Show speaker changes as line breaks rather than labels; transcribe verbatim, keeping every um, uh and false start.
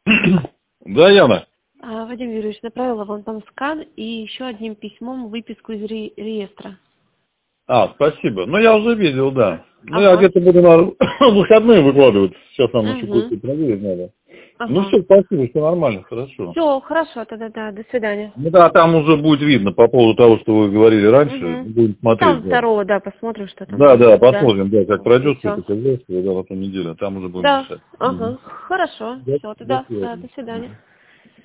Да, Яна.
А, Вадим Юрьевич, направила вам там скан и еще одним письмом выписку из ре реестра.
А, спасибо. Ну, я уже видел, да. Ну, я
Ага.
где-то буду на выходные выкладывать. Сейчас нам еще
Угу.
кое-что проверить надо. Ну,
Ага.
все, спасибо, все нормально, хорошо.
Все, хорошо, тогда да, до свидания.
Ну, да, там уже будет видно по поводу того, что вы говорили раньше.
Угу.
Будем
Ну там
смотреть, да.
второго, да, посмотрим, что там
Да, да,
будет, да.
посмотрим, да, как пройдет
Все.
это хозяйство, да, потом неделя, там уже будем
Да,
решать. Угу.
ага, хорошо,
До,
все,
до
тогда, да,
связи.
до свидания.